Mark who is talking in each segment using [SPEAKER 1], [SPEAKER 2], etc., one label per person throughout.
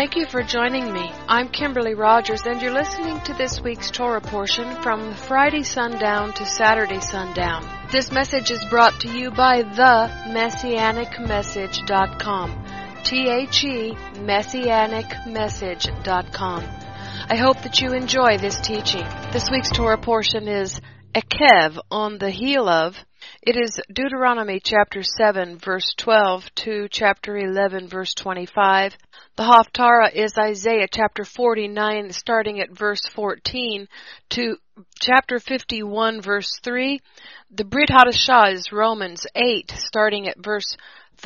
[SPEAKER 1] Thank you for joining me. I'm Kimberly Rogers, and you're listening to this week's Torah portion from Friday sundown to Saturday sundown. This message is brought to you by themessianicmessage.com. Messianicmessage.com. I hope that you enjoy this teaching. This week's Torah portion is Ekev, on the heel of. It is Deuteronomy chapter 7 verse 12 to chapter 11 verse 25. The Haftarah is Isaiah chapter 49 starting at verse 14 to chapter 51 verse 3. The Brit Hadashah is Romans 8 starting at verse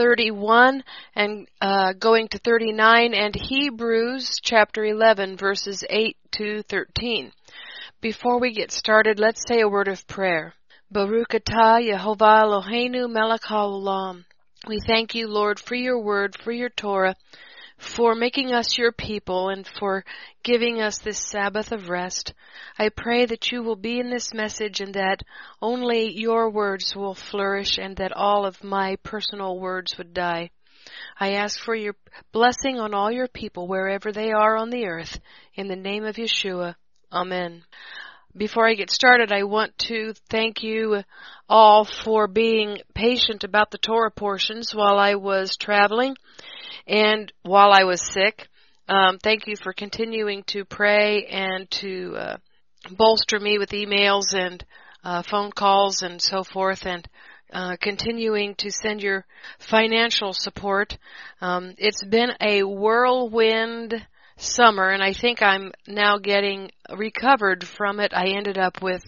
[SPEAKER 1] 31 and going to 39, and Hebrews chapter 11 verses 8 to 13. Before we get started, let's say a word of prayer. Baruch atah Yehovah Eloheinu melech haolam. We thank you, Lord, for your word, for your Torah, for making us your people, and for giving us this Sabbath of rest. I pray that you will be in this message and that only your words will flourish and that all of my personal words would die. I ask for your blessing on all your people wherever they are on the earth. In the name of Yeshua. Amen. Before I get started, I want to thank you all for being patient about the Torah portions while I was traveling and while I was sick. Thank you for continuing to pray and to bolster me with emails and phone calls and so forth, and continuing to send your financial support. It's been a whirlwind summer, and I think I'm now getting recovered from it. I ended up with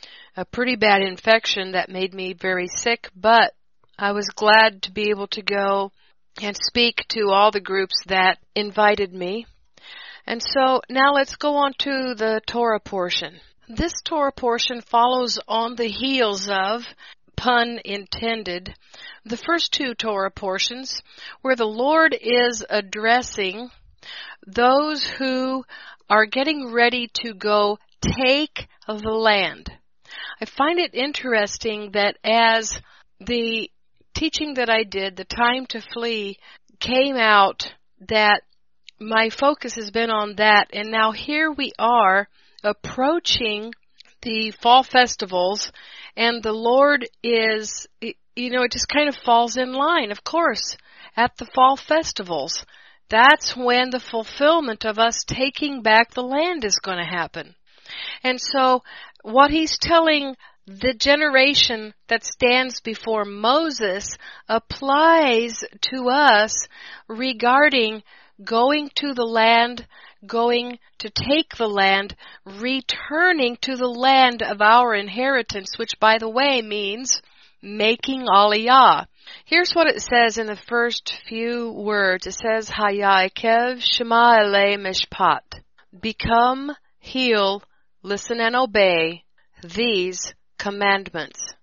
[SPEAKER 1] a pretty bad infection that made me very sick, but I was glad to be able to go and speak to all the groups that invited me. And so now let's go on to the Torah portion. This Torah portion follows on the heels of, pun intended, the first two Torah portions where the Lord is addressing those who are getting ready to go take the land. I find it interesting that as the teaching that I did, The Time to Flee, came out, that my focus has been on that, and now here we are approaching the fall festivals, and the Lord is, it just kind of falls in line, of course, at the fall festivals. That's when the fulfillment of us taking back the land is going to happen. And so what he's telling the generation that stands before Moses applies to us regarding going to the land, going to take the land, returning to the land of our inheritance, which, by the way, means making aliyah. Here's what it says in the first few words. It says, Haya Ekev Shema Ele Mishpat. Become, heal, listen and obey these commandments.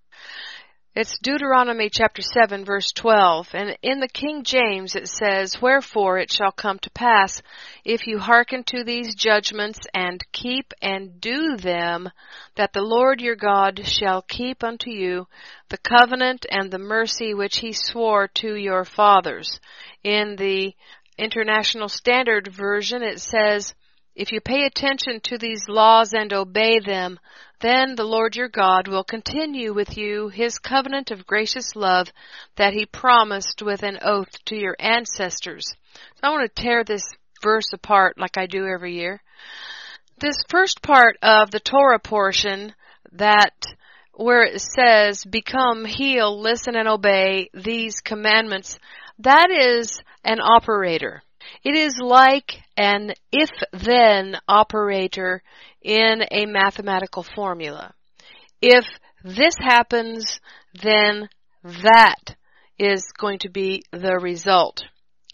[SPEAKER 1] It's Deuteronomy chapter 7 verse 12, and in the King James it says, Wherefore it shall come to pass, if you hearken to these judgments and keep and do them, that the Lord your God shall keep unto you the covenant and the mercy which he swore to your fathers. In the International Standard Version it says, If you pay attention to these laws and obey them, then the Lord your God will continue with you his covenant of gracious love that he promised with an oath to your ancestors. So I want to tear this verse apart like I do every year. This first part of the Torah portion, that where it says, become, heal, listen, and obey these commandments, that is an operator. It is like an if-then operator in a mathematical formula. If this happens, then that is going to be the result.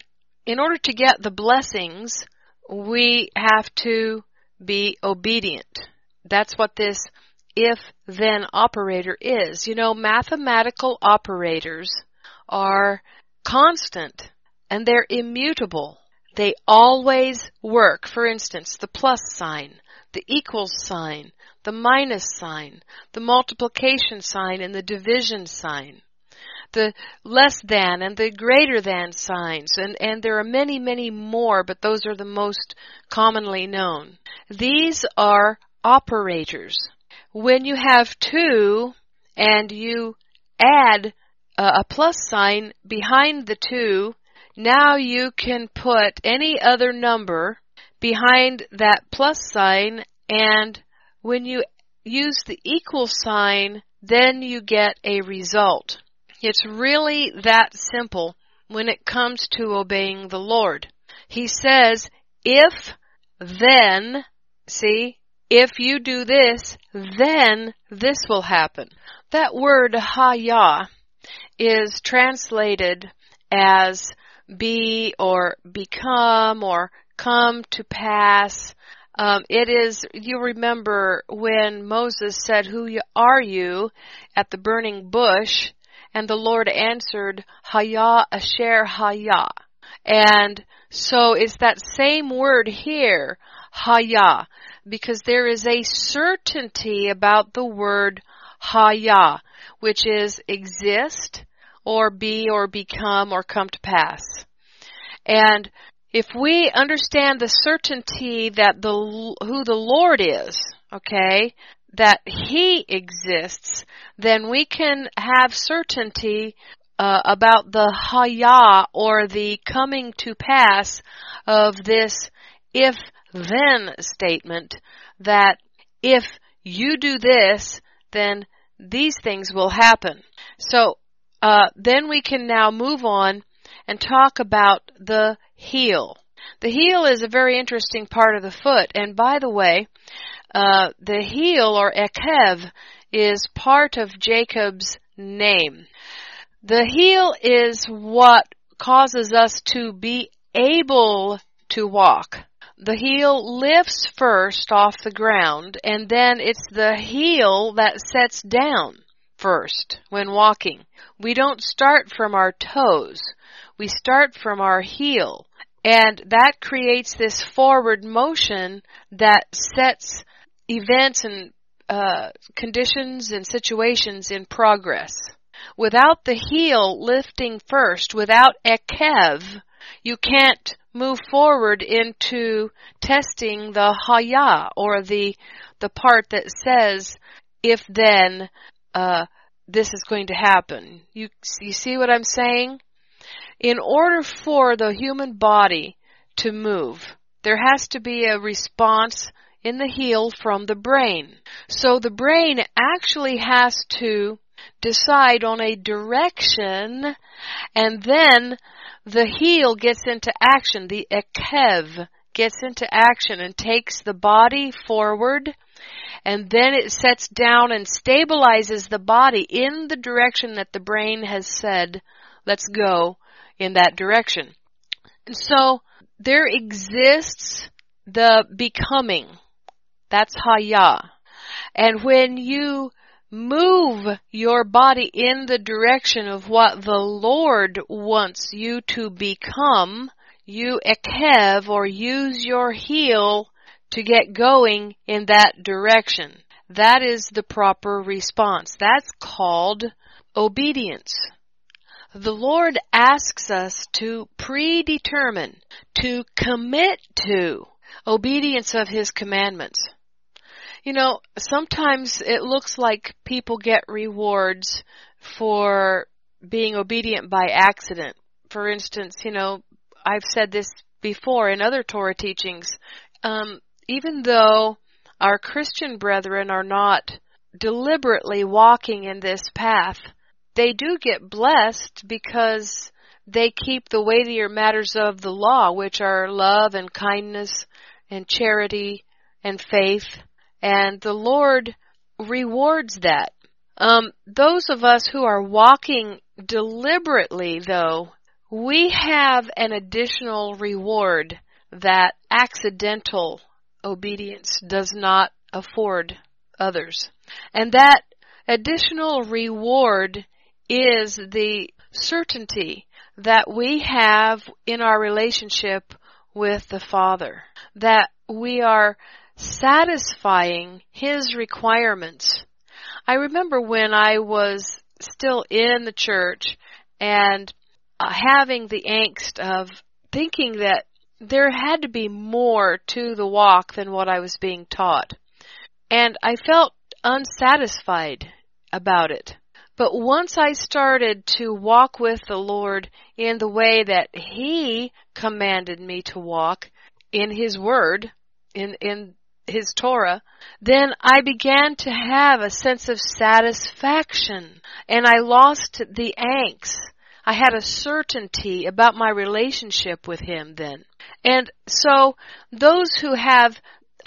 [SPEAKER 1] In order to get the blessings, we have to be obedient. That's what this if-then operator is. Mathematical operators are constant and they're immutable. They always work. For instance, the plus sign, the equals sign, the minus sign, the multiplication sign, and the division sign. the less than and the greater than signs. And there are many, many more, but those are the most commonly known. These are operators. When you have 2 and you add a plus sign behind the 2, now you can put any other number behind that plus sign, and when you use the equal sign, then you get a result. It's really that simple when it comes to obeying the Lord. He says, if then, see, if you do this, then this will happen. That word haya is translated as be or become or come to pass. It is, you remember when Moses said, who are you at the burning bush? And the Lord answered, Haya Asher Haya. And so it's that same word here, Haya, because there is a certainty about the word Haya, which is exist, or be, or become, or come to pass. And if we understand the certainty that who the Lord is, okay, that He exists, then we can have certainty about the haya, or the coming to pass of this if-then statement, that if you do this, then these things will happen. So then we can now move on and talk about the heel. The heel is a very interesting part of the foot. And by the way, the heel, or ekev, is part of Jacob's name. The heel is what causes us to be able to walk. The heel lifts first off the ground, and then it's the heel that sets down first when walking. We don't start from our toes. We start from our heel. And that creates this forward motion that sets events and conditions and situations in progress. Without the heel lifting first, without ekev, you can't move forward into testing the haya, or the part that says, if then this is going to happen. You see what I'm saying? In order for the human body to move, there has to be a response in the heel from the brain. So the brain actually has to decide on a direction, and then the heel gets into action. The ekev gets into action and takes the body forward, and then it sets down and stabilizes the body in the direction that the brain has said, let's go in that direction. And so there exists the becoming. That's haya. And when you move your body in the direction of what the Lord wants you to become, you ekev, or use your heel to get going in that direction. That is the proper response. That's called obedience. The Lord asks us to predetermine, to commit to obedience of His commandments. You know, sometimes it looks like people get rewards for being obedient by accident. For instance, you know, I've said this before in other Torah teachings. Even though our Christian brethren are not deliberately walking in this path, they do get blessed because they keep the weightier matters of the law, which are love and kindness and charity and faith. And the Lord rewards that. Those of us who are walking deliberately, though, we have an additional reward that accidental obedience does not afford others. And that additional reward is the certainty that we have in our relationship with the Father, that we are satisfying His requirements. I remember when I was still in the church and having the angst of thinking that there had to be more to the walk than what I was being taught. And I felt unsatisfied about it. But once I started to walk with the Lord in the way that He commanded me to walk in His Word, in His Torah, then I began to have a sense of satisfaction, and I lost the angst. I had a certainty about my relationship with Him then. And so those who have,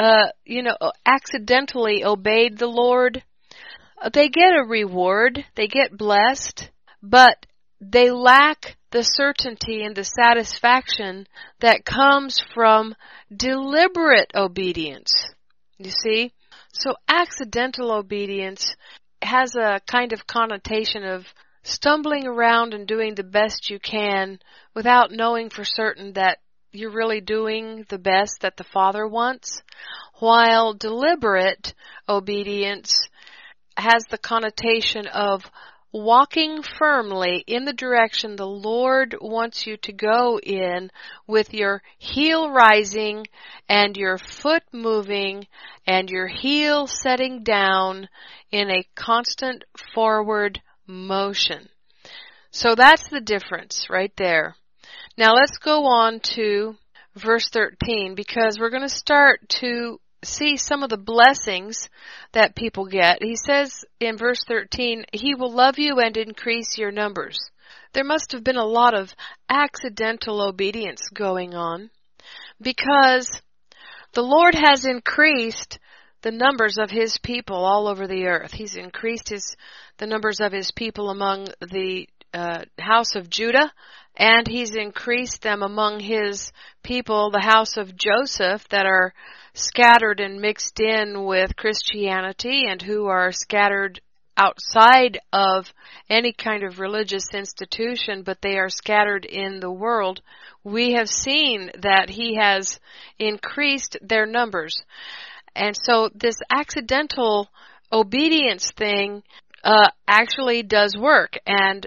[SPEAKER 1] accidentally obeyed the Lord, they get a reward, they get blessed, but they lack the certainty and the satisfaction that comes from deliberate obedience. You see? So accidental obedience has a kind of connotation of stumbling around and doing the best you can without knowing for certain that you're really doing the best that the Father wants, while deliberate obedience has the connotation of walking firmly in the direction the Lord wants you to go in, with your heel rising and your foot moving and your heel setting down in a constant forward motion. So that's the difference right there. Now let's go on to verse 13, because we're going to start to see some of the blessings that people get. He says in verse 13, He will love you and increase your numbers. There must have been a lot of accidental obedience going on, because the Lord has increased the numbers of His people all over the earth. He's increased the numbers of His people among the house of Judah, and He's increased them among His people, the house of Joseph, that are scattered and mixed in with Christianity and who are scattered outside of any kind of religious institution, but they are scattered in the world. We have seen that He has increased their numbers. And so this accidental obedience thing actually does work. And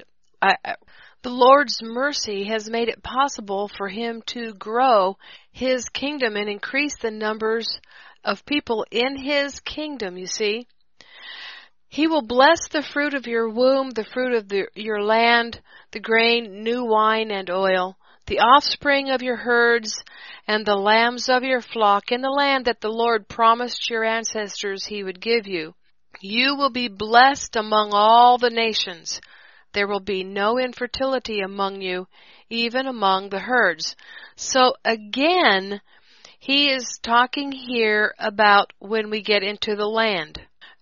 [SPEAKER 1] the Lord's mercy has made it possible for Him to grow His kingdom and increase the numbers of people in His kingdom, you see. He will bless the fruit of your womb, the fruit of your land, the grain, new wine, and oil, the offspring of your herds, and the lambs of your flock, in the land that the Lord promised your ancestors He would give you. You will be blessed among all the nations. There will be no infertility among you, even among the herds. So again, He is talking here about when we get into the land.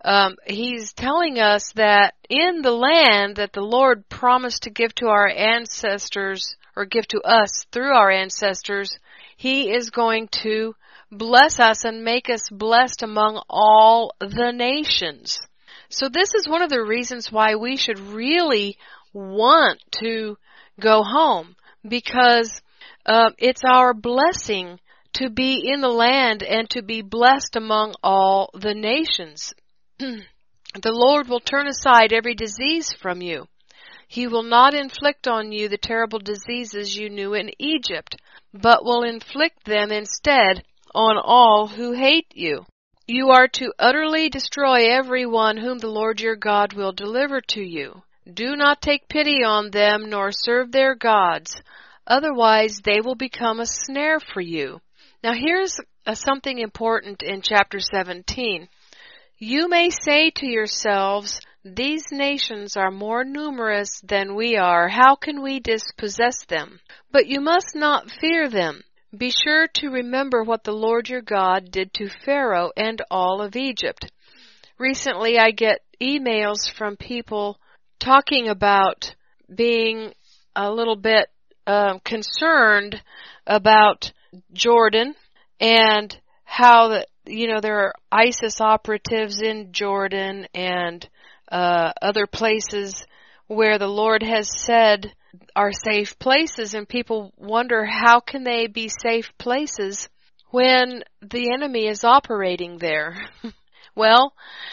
[SPEAKER 1] He's telling us that in the land that the Lord promised to give to our ancestors, or give to us through our ancestors, He is going to bless us and make us blessed among all the nations. So this is one of the reasons why we should really want to go home, because it's our blessing to be in the land and to be blessed among all the nations. The Lord will turn aside every disease from you. He will not inflict on you the terrible diseases you knew in Egypt, but will inflict them instead on all who hate you. You are to utterly destroy everyone whom the Lord your God will deliver to you. Do not take pity on them, nor serve their gods. Otherwise, they will become a snare for you. Now, here's something important in chapter 17. You may say to yourselves, these nations are more numerous than we are. How can we dispossess them? But you must not fear them. Be sure to remember what the Lord your God did to Pharaoh and all of Egypt. Recently, I get emails from people talking about being a little bit concerned about Jordan and how there are ISIS operatives in Jordan and other places where the Lord has said are safe places, and people wonder how can they be safe places when the enemy is operating there. Well,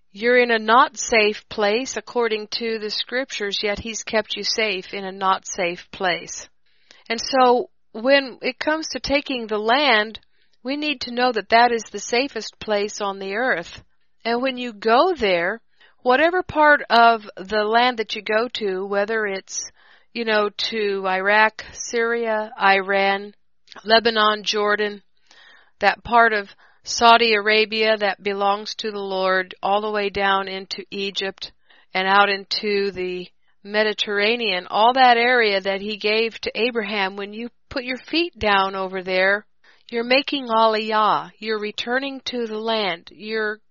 [SPEAKER 1] You're in a not safe place according to the scriptures, yet He's kept you safe in a not safe place. And so when it comes to taking the land, we need to know that that is the safest place on the earth. And when you go there, whatever part of the land that you go to, whether it's, to Iraq, Syria, Iran, Lebanon, Jordan, that part of Saudi Arabia that belongs to the Lord, all the way down into Egypt and out into the Mediterranean, all that area that He gave to Abraham, when you put your feet down over there, you're making aliyah. You're returning to the land. You're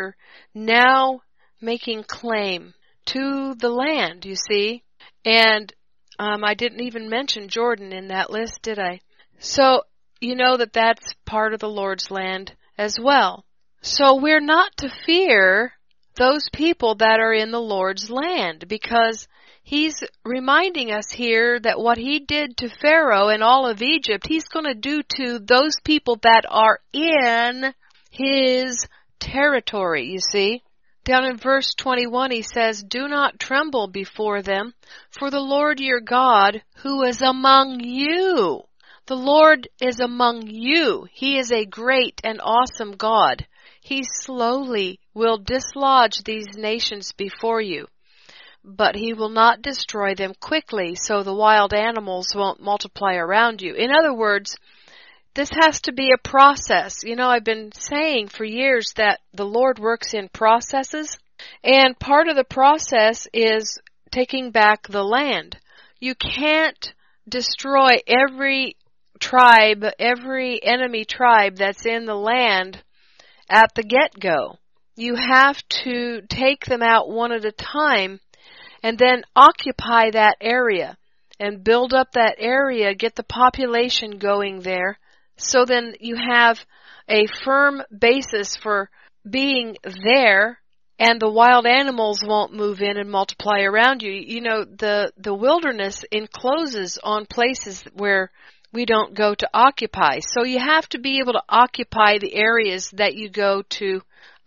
[SPEAKER 1] now making claim to the land, you see. And I didn't even mention Jordan in that list, did I? So you know that that's part of the Lord's land as well. So we're not to fear those people that are in the Lord's land, because He's reminding us here that what He did to Pharaoh and all of Egypt, He's going to do to those people that are in His territory, you see. Down in verse 21 He says, "Do not tremble before them, for the Lord your God, who is among you." The Lord is among you. He is a great and awesome God. He slowly will dislodge these nations before you, but He will not destroy them quickly, so the wild animals won't multiply around you. In other words, this has to be a process. I've been saying for years that the Lord works in processes, and part of the process is taking back the land. You can't destroy every tribe, every enemy tribe that's in the land at the get-go. You have to take them out one at a time and then occupy that area and build up that area, get the population going there, so then you have a firm basis for being there, and the wild animals won't move in and multiply around you. The wilderness encloses on places where we don't go to occupy. So you have to be able to occupy the areas that you go to,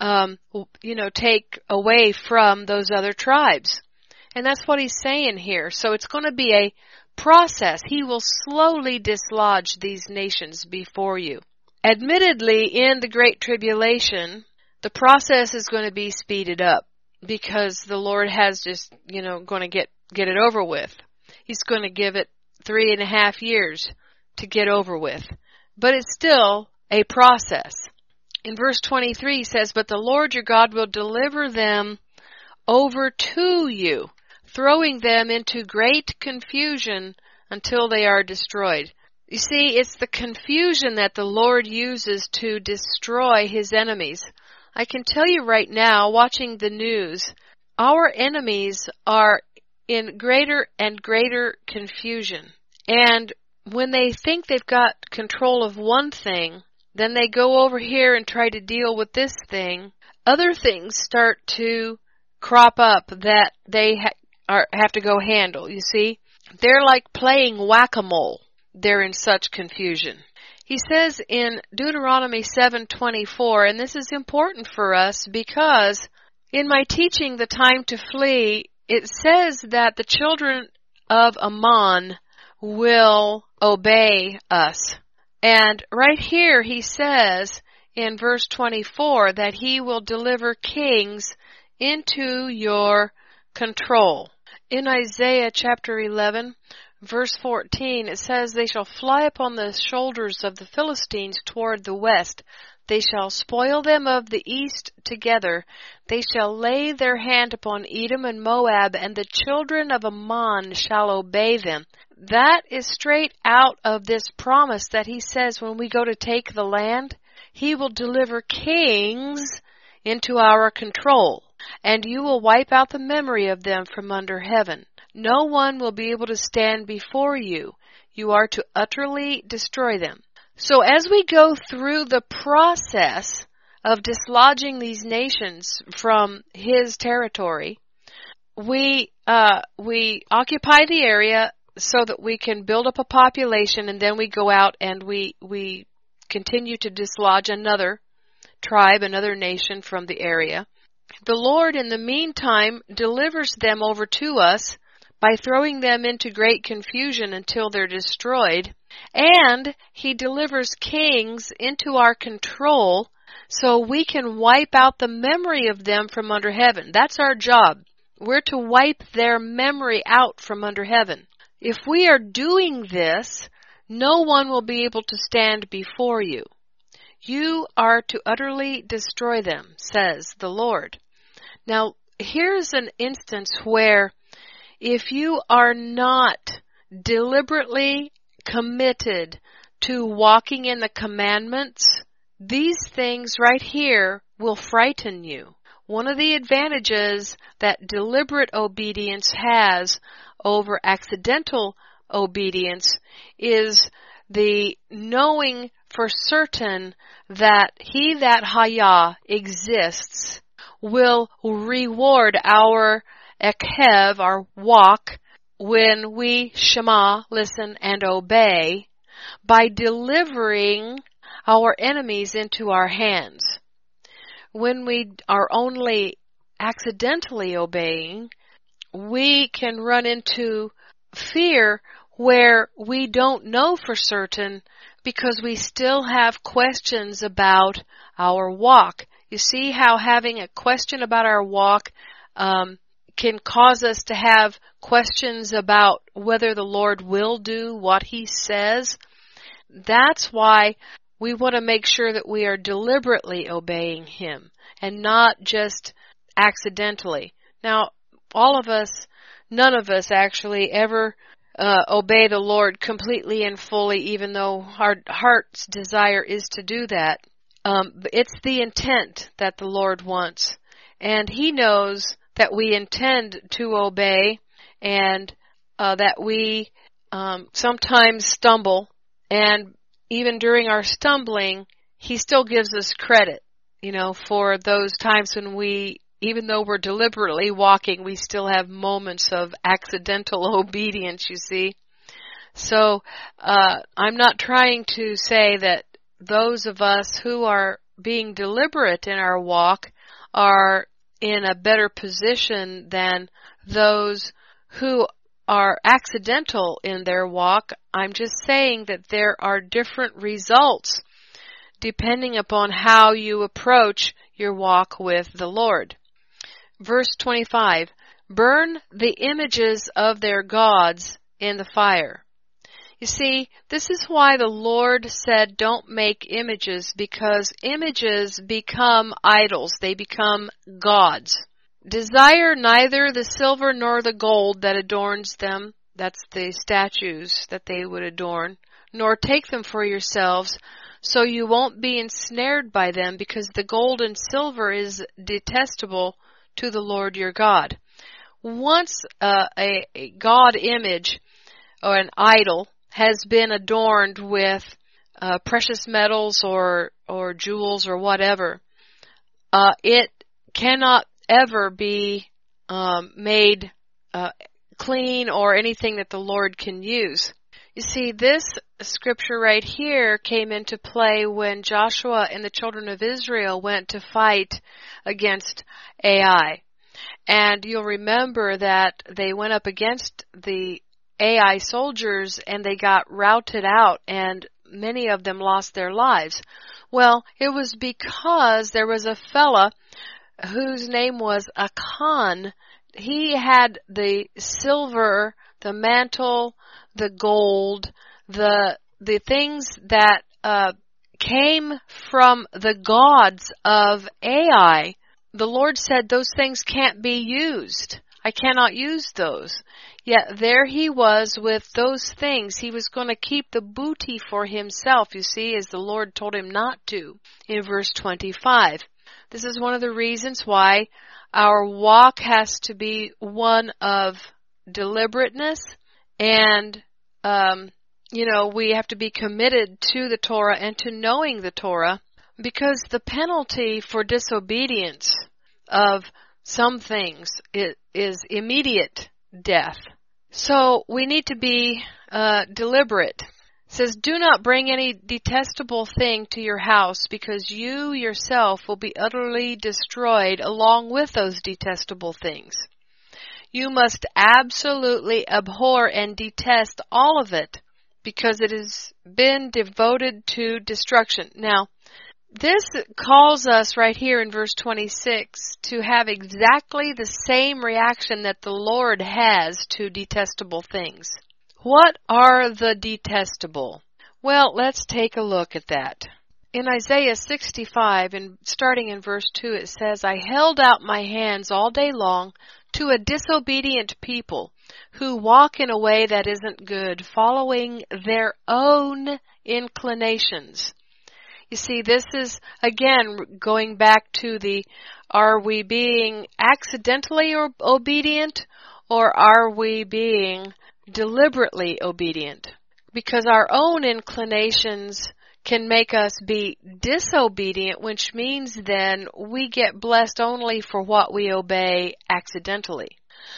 [SPEAKER 1] take away from those other tribes. And that's what He's saying here. So it's going to be a process. He will slowly dislodge these nations before you. Admittedly, in the Great Tribulation, the process is going to be speeded up, because the Lord has just, going to get it over with. He's going to give it 3.5 years to get over with. But it's still a process. In verse 23 He says, "But the Lord your God will deliver them over to you, throwing them into great confusion until they are destroyed." You see, it's the confusion that the Lord uses to destroy His enemies. I can tell you right now, watching the news, our enemies are in greater and greater confusion. And when they think they've got control of one thing, then they go over here and try to deal with this thing. Other things start to crop up that they have to go handle, you see. They're like playing whack-a-mole. They're in such confusion. He says in Deuteronomy 7:24, and this is important for us because in my teaching, The Time to Flee, it says that the children of Ammon will obey us. And right here He says in verse 24 that He will deliver kings into your control. In Isaiah chapter 11, verse 14, it says, "They shall fly upon the shoulders of the Philistines toward the west. They shall spoil them of the east together. They shall lay their hand upon Edom and Moab, and the children of Ammon shall obey them." That is straight out of this promise that He says when we go to take the land, He will deliver kings into our control, and you will wipe out the memory of them from under heaven. No one will be able to stand before you. You are to utterly destroy them. So as we go through the process of dislodging these nations from His territory, we occupy the area so that we can build up a population, and then we go out and we continue to dislodge another tribe, another nation from the area. The Lord, in the meantime, delivers them over to us by throwing them into great confusion until they're destroyed. And He delivers kings into our control so we can wipe out the memory of them from under heaven. That's our job. We're to wipe their memory out from under heaven. If we are doing this, no one will be able to stand before you. You are to utterly destroy them, says the Lord. Now, here's an instance where if you are not deliberately committed to walking in the commandments, these things right here will frighten you. One of the advantages that deliberate obedience has over accidental obedience is the knowing for certain that He that Hayah exists will reward our ekev, our walk, when we shema, listen, and obey, by delivering our enemies into our hands. When we are only accidentally obeying, we can run into fear where we don't know for certain because we still have questions about our walk. You see how having a question about our walk can cause us to have questions about whether the Lord will do what He says? That's why we want to make sure that we are deliberately obeying Him and not just accidentally. Now, none of us actually ever obey the Lord completely and fully, even though our heart's desire is to do that. It's the intent that the Lord wants. And He knows that we intend to obey and that we sometimes stumble. And even during our stumbling, He still gives us credit, for those times when we, even though we're deliberately walking, we still have moments of accidental obedience, you see. So I'm not trying to say that those of us who are being deliberate in our walk are in a better position than those who are accidental in their walk. I'm just saying that there are different results depending upon how you approach your walk with the Lord. Verse 25, burn the images of their gods in the fire. You see, this is why the Lord said don't make images, because images become idols. They become gods. Desire neither the silver nor the gold that adorns them, that's the statues that they would adorn, nor take them for yourselves, so you won't be ensnared by them, because the gold and silver is detestable to the Lord your God. Once a God image or an idol has been adorned with precious metals or jewels or whatever, it cannot ever be made clean or anything that the Lord can use. You see, this scripture right here came into play when Joshua and the children of Israel went to fight against Ai. And you'll remember that they went up against the Ai soldiers and they got routed out and many of them lost their lives. Well, it was because there was a fella whose name was Achan. He had the silver, the mantle, the gold, the things that came from the gods of Ai. The Lord said those things can't be used. I cannot use those. Yet there he was with those things. He was going to keep the booty for himself, you see, as the Lord told him not to in verse 25. This is one of the reasons why our walk has to be one of deliberateness and, we have to be committed to the Torah and to knowing the Torah, because the penalty for disobedience of some things is immediate death. So we need to be deliberate. It says, do not bring any detestable thing to your house, because you yourself will be utterly destroyed along with those detestable things. You must absolutely abhor and detest all of it, because it has been devoted to destruction. Now, this calls us right here in verse 26 to have exactly the same reaction that the Lord has to detestable things. What are the detestable? Well, let's take a look at that. In Isaiah 65, and starting in verse 2, it says, I held out my hands all day long to a disobedient people who walk in a way that isn't good, following their own inclinations. You see, this is, again, going back to are we being accidentally obedient, or are we being deliberately obedient? Because our own inclinations can make us be disobedient, which means then we get blessed only for what we obey accidentally.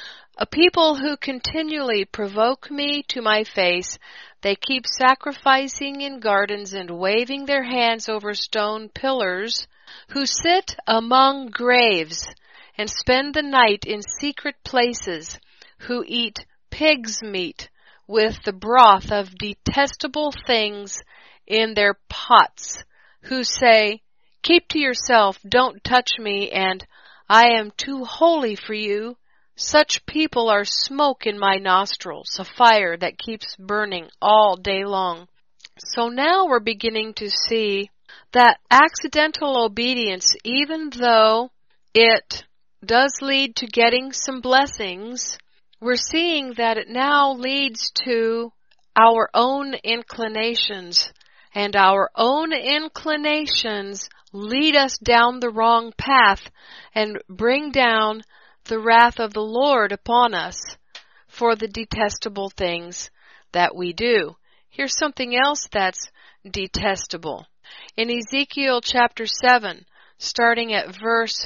[SPEAKER 1] A people who continually provoke me to my face, they keep sacrificing in gardens and waving their hands over stone pillars, who sit among graves and spend the night in secret places, who eat pig's meat with the broth of detestable things in their pots, who say, keep to yourself, don't touch me, and I am too holy for you. Such people are smoke in my nostrils, a fire that keeps burning all day long. So now we're beginning to see that accidental obedience, even though it does lead to getting some blessings, we're seeing that it now leads to our own inclinations, and our own inclinations lead us down the wrong path and bring down the wrath of the Lord upon us for the detestable things that we do. Here's something else that's detestable. In Ezekiel chapter 7, starting at verse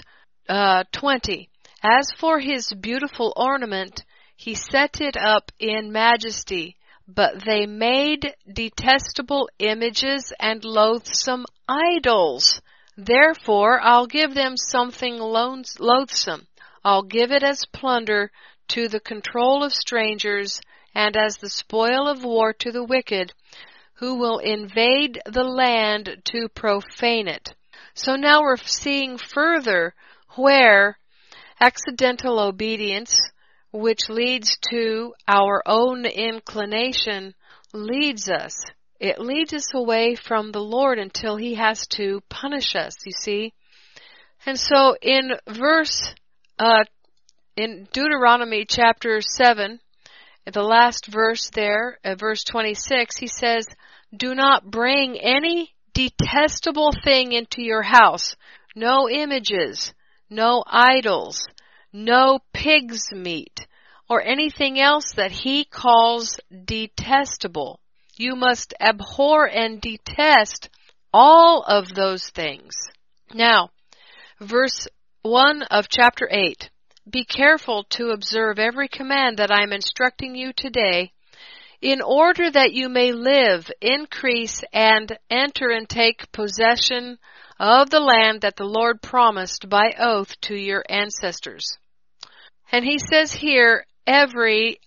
[SPEAKER 1] 20, as for his beautiful ornament, he set it up in majesty, but they made detestable images and loathsome idols. Therefore, I'll give them something loathsome. I'll give it as plunder to the control of strangers, and as the spoil of war to the wicked, who will invade the land to profane it. So now we're seeing further where accidental obedience, which leads to our own inclination, leads us. It leads us away from the Lord until He has to punish us, you see. And so in Deuteronomy chapter 7, the last verse there, verse 26, he says, do not bring any detestable thing into your house. No images, no idols, no pig's meat, or anything else that he calls detestable. You must abhor and detest all of those things. Now, verse 1 of chapter 8. Be careful to observe every command that I am instructing you today, in order that you may live, increase, and enter and take possession of the land that the Lord promised by oath to your ancestors. And he says here, every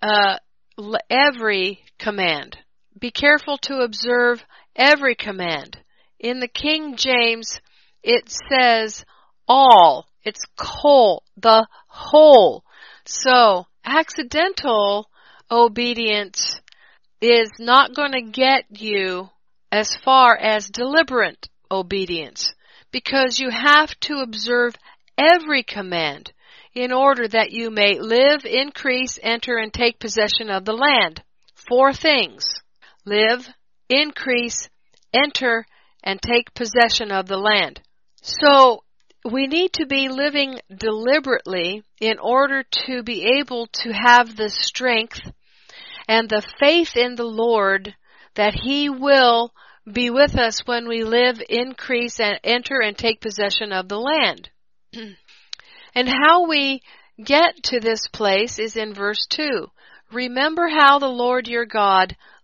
[SPEAKER 1] command. Be careful to observe every command. In the King James, it says all. It's kol, the whole. So, accidental obedience is not going to get you as far as deliberate obedience, because you have to observe every command in order that you may live, increase, enter, and take possession of the land. 4 things. Live, increase, enter, and take possession of the land. So, we need to be living deliberately in order to be able to have the strength and the faith in the Lord that He will be with us when we live, increase, and enter and take possession of the land. And how we get to this place is in verse 2. Remember how the Lord your God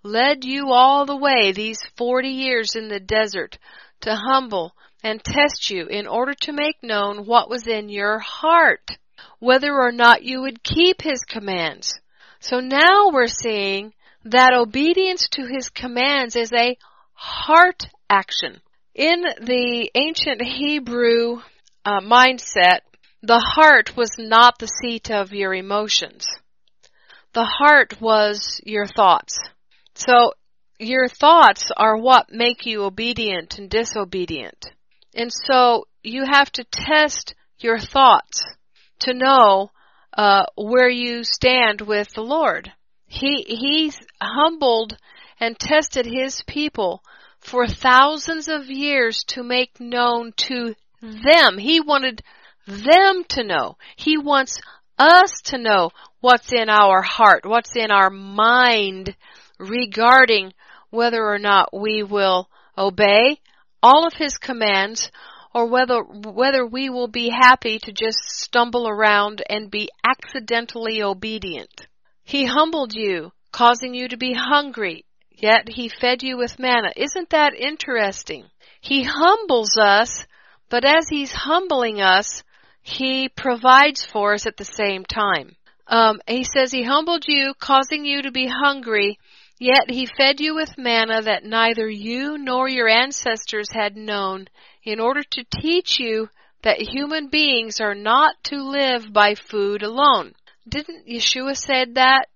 [SPEAKER 1] led you all the way these 40 years in the desert to humble and test you in order to make known what was in your heart, whether or not you would keep His commands. So now we're seeing that obedience to His commands is a heart action. In the ancient Hebrew mindset, the heart was not the seat of your emotions. The heart was your thoughts. So your thoughts are what make you obedient and disobedient. And so you have to test your thoughts to know where you stand with the Lord. He's humbled and tested His people for thousands of years to make known to them. He wanted them to know. He wants us to know what's in our heart, what's in our mind regarding whether or not we will obey all of His commands, or whether we will be happy to just stumble around and be accidentally obedient. He humbled you, causing you to be hungry, yet He fed you with manna. Isn't that interesting? He humbles us, but as He's humbling us, He provides for us at the same time. He says He humbled you, causing you to be hungry, yet He fed you with manna that neither you nor your ancestors had known, in order to teach you that human beings are not to live by food alone. Didn't Yeshua say that?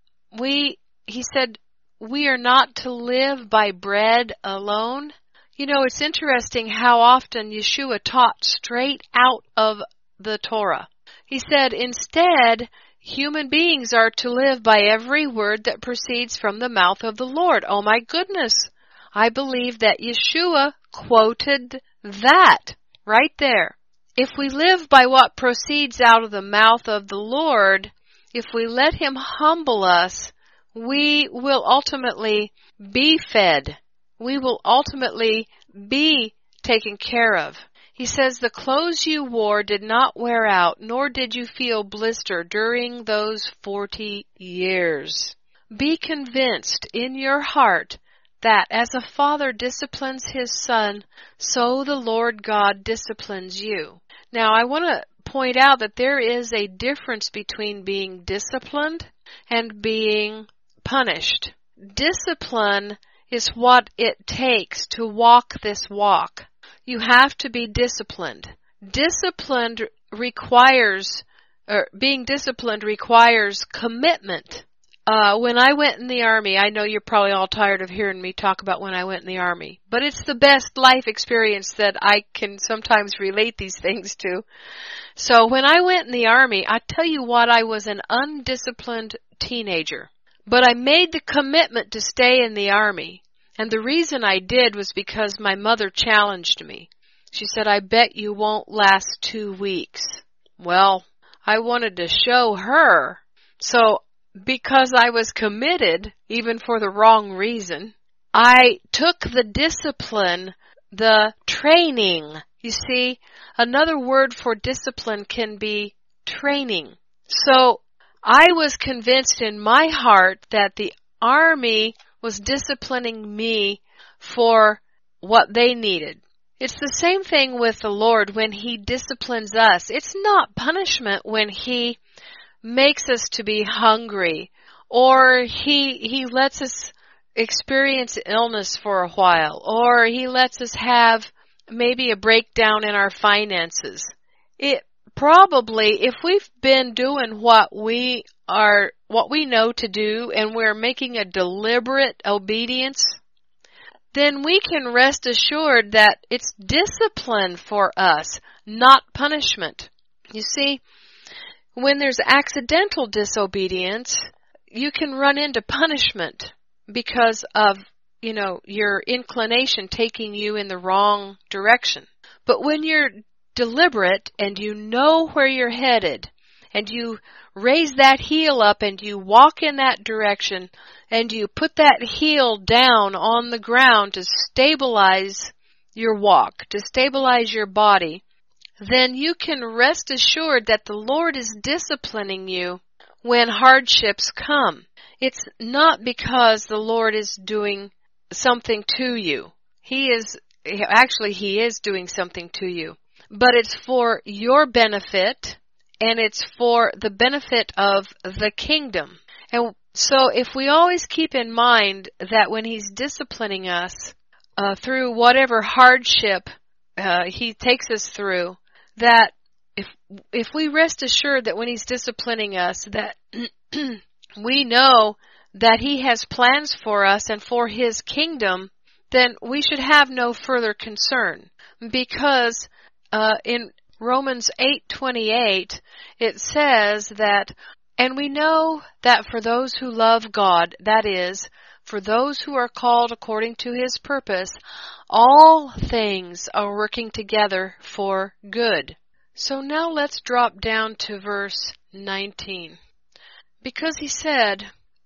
[SPEAKER 1] He said, we are not to live by bread alone. You know, it's interesting how often Yeshua taught straight out of the Torah. He said, instead, human beings are to live by every word that proceeds from the mouth of the Lord. Oh my goodness. I believe that Yeshua quoted that right there. If we live by what proceeds out of the mouth of the Lord, if we let Him humble us, we will ultimately be fed. We will ultimately be taken care of. He says, the clothes you wore did not wear out, nor did you feel blister during those 40 years. Be convinced in your heart that as a father disciplines his son, so the Lord God disciplines you. Now, I want to point out that there is a difference between being disciplined and being punished. Discipline is what it takes to walk this walk. You have to be disciplined. Being disciplined requires commitment. When I went in the Army, I know you're probably all tired of hearing me talk about when I went in the Army, but it's the best life experience that I can sometimes relate these things to. So when I went in the Army, I tell you what, I was an undisciplined teenager. But I made the commitment to stay in the Army. And the reason I did was because my mother challenged me. She said, I bet you won't last 2 weeks. Well, I wanted to show her. So because I was committed, even for the wrong reason, I took the discipline, the training. You see, another word for discipline can be training. So I was convinced in my heart that the Army was disciplining me for what they needed. It's the same thing with the Lord when He disciplines us. It's not punishment when He makes us to be hungry, or He lets us experience illness for a while, or He lets us have maybe a breakdown in our finances. It probably, if we've been doing what we know to do, and we're making a deliberate obedience, then we can rest assured that it's discipline for us, not punishment. You see, when there's accidental disobedience, you can run into punishment because of, your inclination taking you in the wrong direction. But when you're deliberate and you know where you're headed, and you raise that heel up and you walk in that direction, and you put that heel down on the ground to stabilize your walk, to stabilize your body, then you can rest assured that the Lord is disciplining you when hardships come. it's not because the Lord is doing something to you. He is doing something to you. But it's for your benefit, and it's for the benefit of the kingdom. And so if we always keep in mind that when He's disciplining us through whatever hardship He takes us through, that if we rest assured that when He's disciplining us, that we know that He has plans for us and for His kingdom, then we should have no further concern. Because in Romans 8:28, it says that, and we know that for those who love God, that is, for those who are called according to His purpose, all things are working together for good. So now let's drop down to verse 19. Because he said,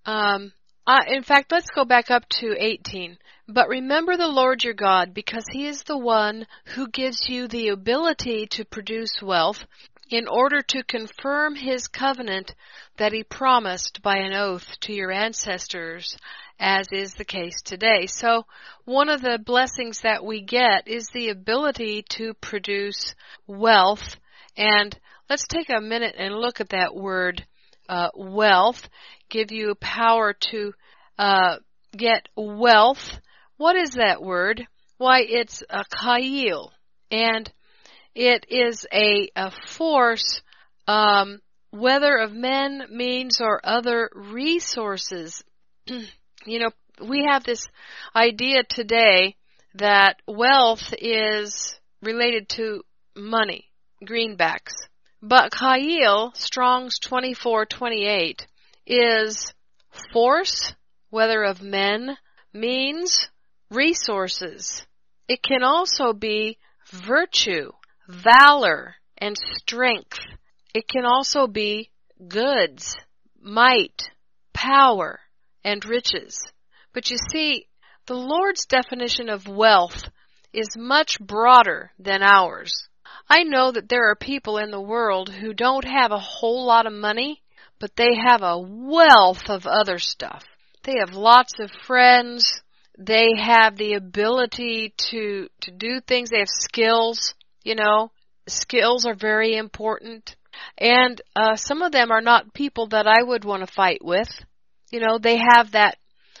[SPEAKER 1] in fact, let's go back up to 18. But remember the Lord your God, because He is the one who gives you the ability to produce wealth, in order to confirm His covenant that He promised by an oath to your ancestors, as is the case today. So one of the blessings that we get is the ability to produce wealth. And let's take a minute and look at that word, wealth. Give you power to get wealth. What is that word? Why, it's a chayil, and it is a force, whether of men, means, or other resources. You know, we have this idea today that wealth is related to money, greenbacks. But chayil, Strong's 2428, is force, whether of men, means, resources. It can also be virtue, valor, and strength. It can also be goods, might, power, and riches. But you see, the Lord's definition of wealth is much broader than ours. I know that there are people in the world who don't have a whole lot of money, but they have a wealth of other stuff. They have lots of friends. They have the ability to do things. They have skills, you know. Skills are very important. And some of them are not people that I would want to fight with. You know, they have that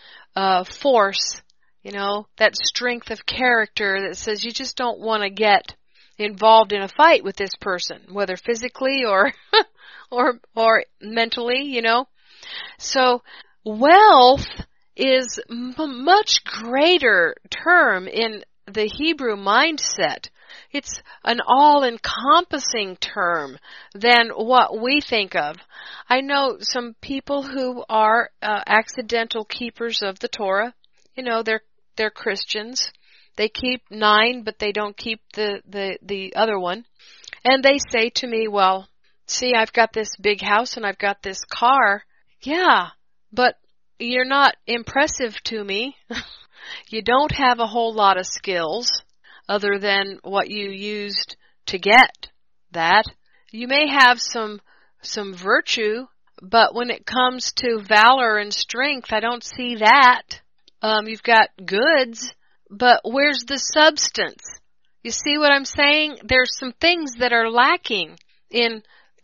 [SPEAKER 1] force, you know, that strength of character that says you just don't want to get involved in a fight with this person, whether physically or or mentally, you know. So wealth is much greater term in the Hebrew mindset. It's an all-encompassing term than what we think of. I know some people who are accidental keepers of the Torah. You know, they're Christians. They keep 9, but they don't keep the other one. And they say to me, well, see, I've got this big house and I've got this car. Yeah, but you're not impressive to me. You don't have a whole lot of skills other than what you used to get that. You may have some virtue, but when it comes to valor and strength, I don't see that. You've got goods, but where's the substance? You see what I'm saying? There's some things that are lacking in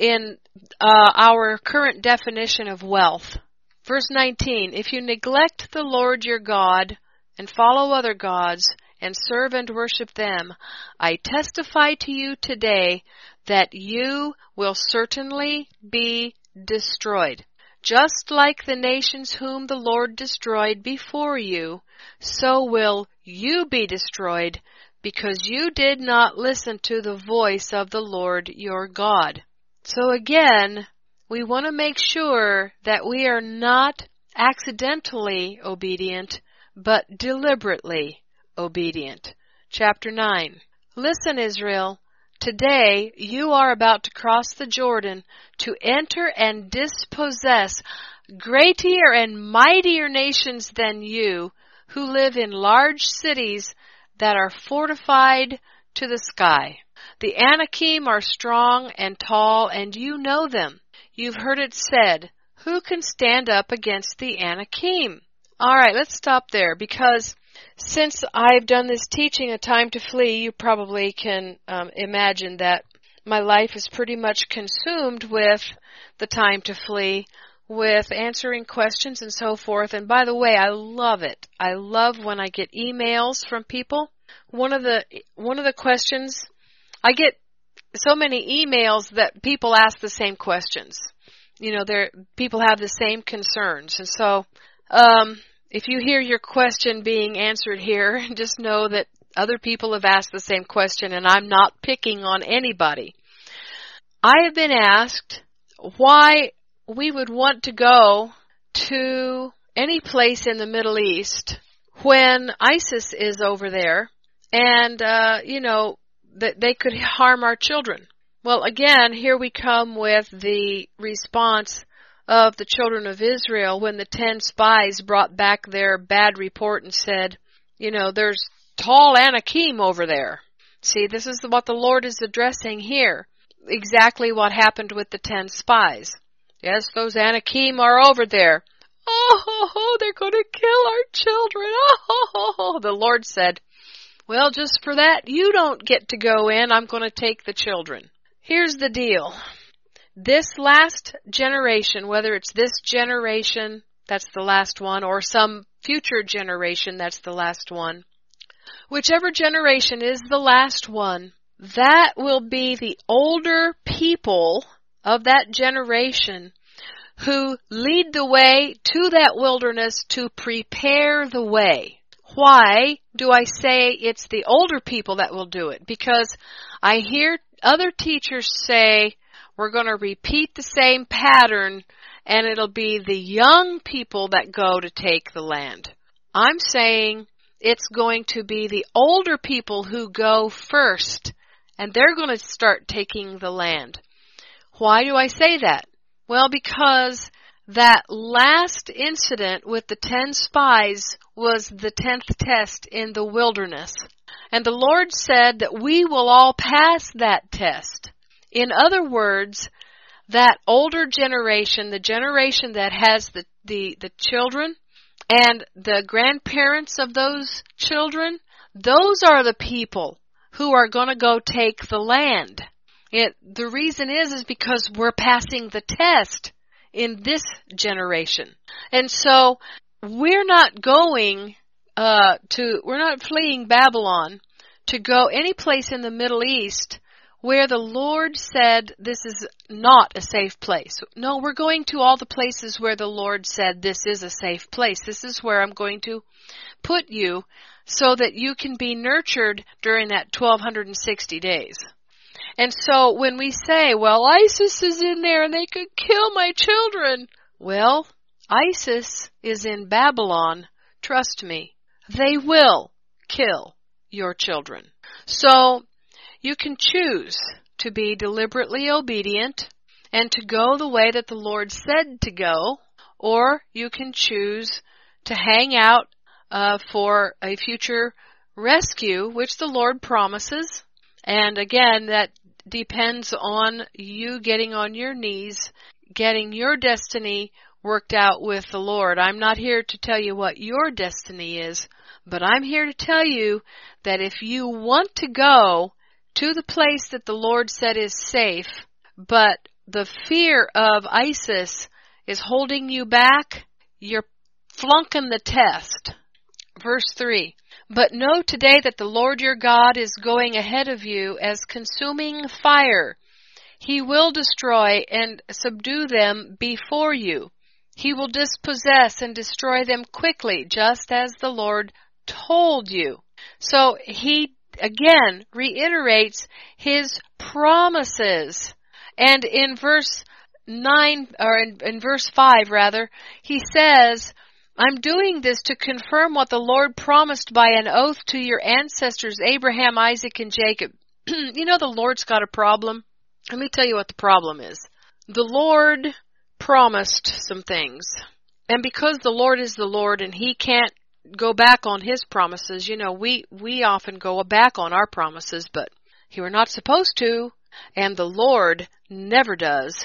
[SPEAKER 1] our current definition of wealth. Verse 19, if you neglect the Lord your God and follow other gods and serve and worship them, I testify to you today that you will certainly be destroyed. Just like the nations whom the Lord destroyed before you, so will you be destroyed, because you did not listen to the voice of the Lord your God. So again, we want to make sure that we are not accidentally obedient, but deliberately obedient. Chapter 9. Listen, Israel, today you are about to cross the Jordan to enter and dispossess greater and mightier nations than you, who live in large cities that are fortified to the sky. The Anakim are strong and tall, and you know them. You've heard it said, Who can stand up against the Anakim? All right, let's stop there, because since I've done this teaching, A Time to Flee, you probably can imagine that my life is pretty much consumed with the time to flee, with answering questions and so forth. And by the way, I love it. I love when I get emails from people. One of the questions, I get so many emails that people ask the same questions. You know, people have the same concerns. And so, if you hear your question being answered here, just know that other people have asked the same question, and I'm not picking on anybody. I have been asked why we would want to go to any place in the Middle East when ISIS is over there, and, that they could harm our children. Well, again, here we come with the response of the children of Israel when the 10 spies brought back their bad report and said, there's tall Anakim over there. See, this is what the Lord is addressing here. Exactly what happened with the 10 spies. Yes, those Anakim are over there. Oh, they're going to kill our children. Oh, the Lord said, well, just for that, you don't get to go in. I'm going to take the children. Here's the deal. This last generation, whether it's this generation, that's the last one, or some future generation, that's the last one, whichever generation is the last one, that will be the older people of that generation who lead the way to that wilderness to prepare the way. Why do I say it's the older people that will do it? Because I hear other teachers say we're going to repeat the same pattern and it'll be the young people that go to take the land. I'm saying it's going to be the older people who go first, and they're going to start taking the land. Why do I say that? Well, because that last incident with the 10 spies was the 10th test in the wilderness. And the Lord said that we will all pass that test. In other words, that older generation, the generation that has the children and the grandparents of those children, those are the people who are going to go take the land. The reason is because we're passing the test in this generation. And so we're not going we're not fleeing Babylon to go any place in the Middle East where the Lord said this is not a safe place. No, we're going to all the places where the Lord said this is a safe place. This is where I'm going to put you so that you can be nurtured during that 1260 days. And so when we say, well, ISIS is in there and they could kill my children. Well, ISIS is in Babylon. Trust me, they will kill your children. So you can choose to be deliberately obedient and to go the way that the Lord said to go, or you can choose to hang out for a future rescue, which the Lord promises. And again, that depends on you getting on your knees, getting your destiny worked out with the Lord. I'm not here to tell you what your destiny is, but I'm here to tell you that if you want to go to the place that the Lord said is safe, but the fear of ISIS is holding you back, you're flunking the test. Verse 3, but know today that the Lord your God is going ahead of you as consuming fire. He will destroy and subdue them before you. He will dispossess and destroy them quickly, just as the Lord told you. So he again reiterates his promises. And in verse 9, or in verse 5 rather, he says, I'm doing this to confirm what the Lord promised by an oath to your ancestors, Abraham, Isaac, and Jacob. You know, the Lord's got a problem. Let me tell you what the problem is. The Lord promised some things. And because the Lord is the Lord and he can't go back on his promises, you know, we often go back on our promises, but we're not supposed to. And the Lord never does.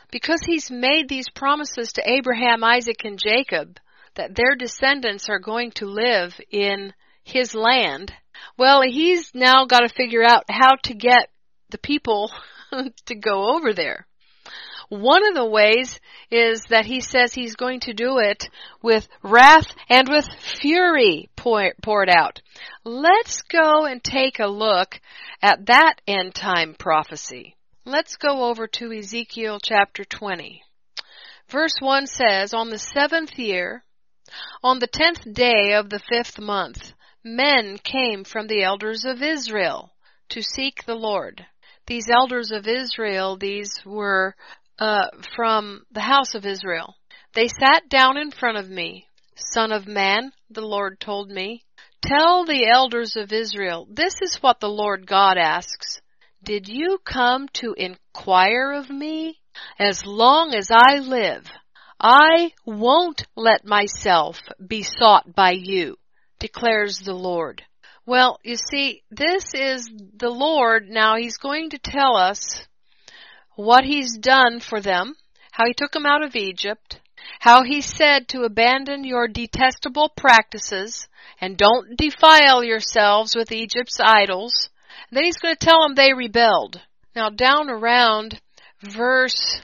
[SPEAKER 1] Because he's made these promises to Abraham, Isaac, and Jacob, that their descendants are going to live in his land, well, he's now got to figure out how to get the people to go over there. One of the ways is that he says he's going to do it with wrath and with fury poured out. Let's go and take a look at that end time prophecy. Let's go over to Ezekiel chapter 20. Verse 1 says, "On the 7th year, on the 10th day of the 5th month, men came from the elders of Israel to seek the Lord." These elders of Israel, these were from the house of Israel. "They sat down in front of me. Son of man," the Lord told me, "tell the elders of Israel, this is what the Lord God asks. Did you come to inquire of me? As long as I live, I won't let myself be sought by you, declares the Lord." Well, you see, this is the Lord. Now he's going to tell us what he's done for them, how he took them out of Egypt, how he said to abandon your detestable practices and don't defile yourselves with Egypt's idols. And then he's going to tell them they rebelled. Now down around verse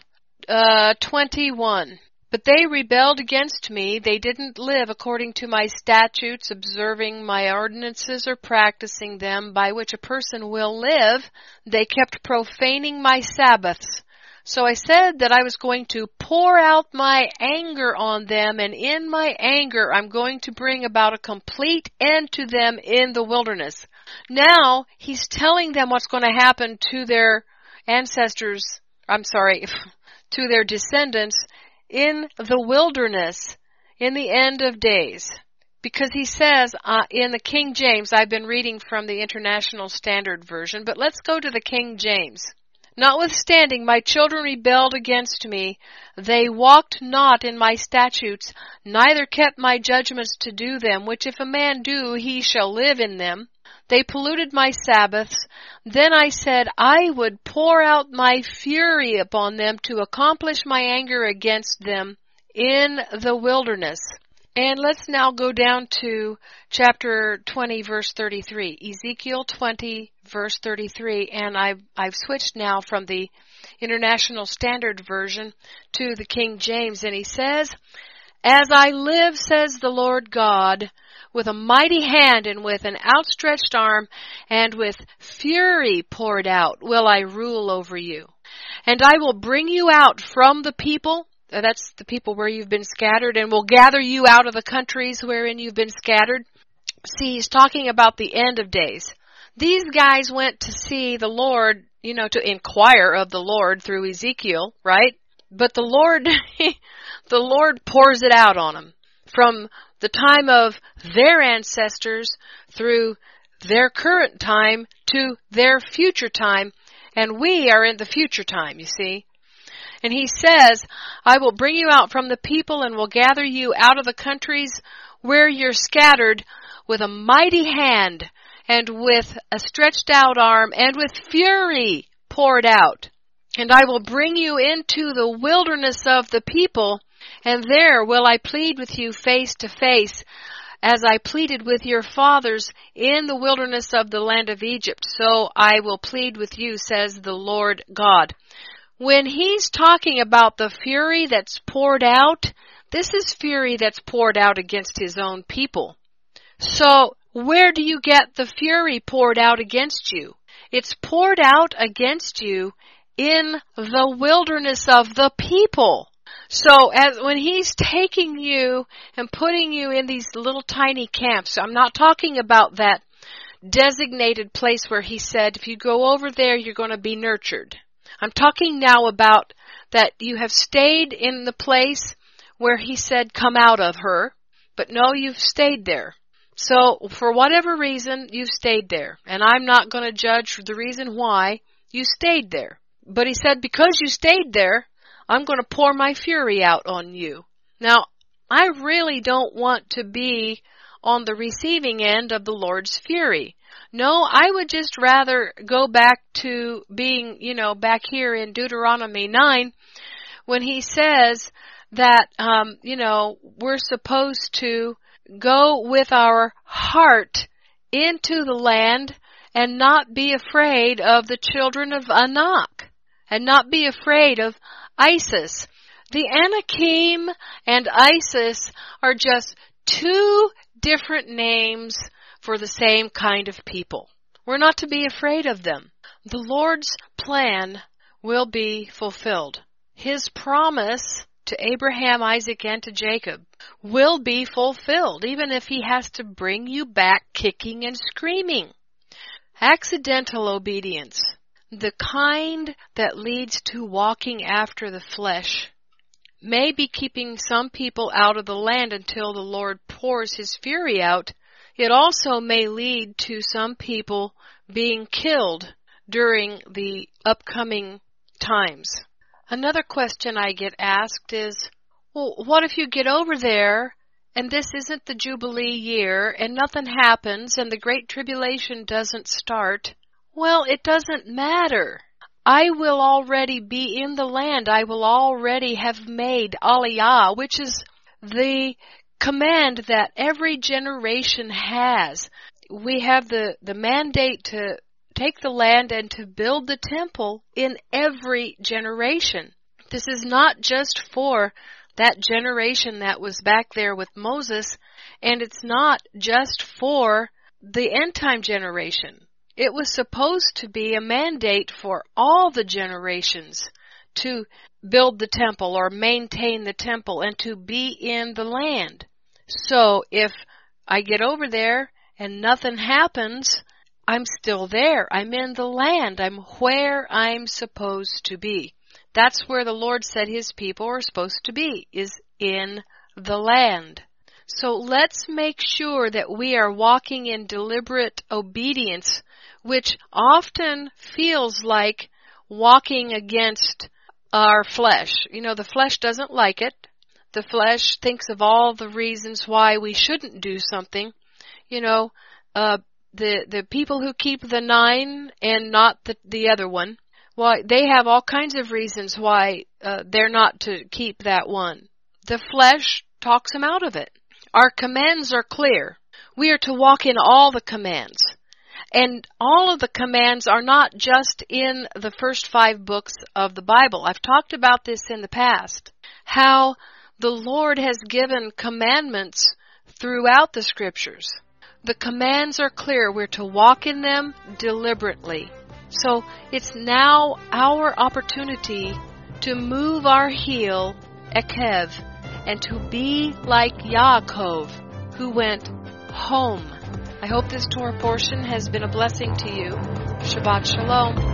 [SPEAKER 1] 21. "But they rebelled against me. They didn't live according to my statutes, observing my ordinances or practicing them, by which a person will live. They kept profaning my Sabbaths. So I said that I was going to pour out my anger on them, and in my anger I'm going to bring about a complete end to them in the wilderness." Now he's telling them what's going to happen to their ancestors, to their descendants in the wilderness, in the end of days. Because he says in the King James, I've been reading from the International Standard Version, but let's go to the King James. "Notwithstanding, my children rebelled against me. They walked not in my statutes, neither kept my judgments to do them, which if a man do, he shall live in them. They polluted my Sabbaths. Then I said I would pour out my fury upon them to accomplish my anger against them in the wilderness." And let's now go down to chapter 20, verse 33. Ezekiel 20, verse 33. And I've switched now from the International Standard Version to the King James. And he says, "As I live, says the Lord God, with a mighty hand and with an outstretched arm and with fury poured out will I rule over you. And I will bring you out from the people," that's the people where you've been scattered, "and will gather you out of the countries wherein you've been scattered." See, he's talking about the end of days. These guys went to see the Lord, to inquire of the Lord through Ezekiel, right? But the Lord pours it out on them. From the time of their ancestors through their current time to their future time, and we are in the future time, you see. And he says, "I will bring you out from the people and will gather you out of the countries where you're scattered with a mighty hand and with a stretched out arm and with fury poured out. And I will bring you into the wilderness of the people, and there will I plead with you face to face, as I pleaded with your fathers in the wilderness of the land of Egypt. So I will plead with you, says the Lord God." When he's talking about the fury that's poured out, this is fury that's poured out against his own people. So where do you get the fury poured out against you? It's poured out against you in the wilderness of the people. So when he's taking you and putting you in these little tiny camps, I'm not talking about that designated place where he said, if you go over there, you're going to be nurtured. I'm talking now about that you have stayed in the place where he said, come out of her. But no, you've stayed there. So for whatever reason, you've stayed there. And I'm not going to judge the reason why you stayed there. But he said, because you stayed there, I'm going to pour my fury out on you. Now, I really don't want to be on the receiving end of the Lord's fury. No, I would just rather go back to being, back here in Deuteronomy 9, when he says that, we're supposed to go with our heart into the land and not be afraid of the children of Anak, and not be afraid of ISIS. The Anakim and ISIS are just two different names for the same kind of people. We're not to be afraid of them. The Lord's plan will be fulfilled. His promise to Abraham, Isaac, and to Jacob will be fulfilled, even if he has to bring you back kicking and screaming. Accidental obedience, the kind that leads to walking after the flesh, may be keeping some people out of the land until the Lord pours His fury out. It also may lead to some people being killed during the upcoming times. Another question I get asked is, well, what if you get over there and this isn't the Jubilee year and nothing happens and the Great Tribulation doesn't start? Well, it doesn't matter. I will already be in the land. I will already have made Aliyah, which is the command that every generation has. We have the mandate to take the land and to build the temple in every generation. This is not just for that generation that was back there with Moses, and it's not just for the end time generation. It was supposed to be a mandate for all the generations to build the temple or maintain the temple and to be in the land. So if I get over there and nothing happens, I'm still there. I'm in the land. I'm where I'm supposed to be. That's where the Lord said His people are supposed to be, is in the land. So let's make sure that we are walking in deliberate obedience, which often feels like walking against our flesh. The flesh doesn't like it. The flesh thinks of all the reasons why we shouldn't do something. The people who keep the 9 and not the other one, why they have all kinds of reasons why they're not to keep that one. The flesh talks them out of it. Our commands are clear. We are to walk in all the commands. And all of the commands are not just in the first 5 books of the Bible. I've talked about this in the past, how the Lord has given commandments throughout the Scriptures. The commands are clear. We're to walk in them deliberately. So it's now our opportunity to move our heel, Ekev, and to be like Yaakov, who went home. I hope this Torah portion has been a blessing to you. Shabbat Shalom.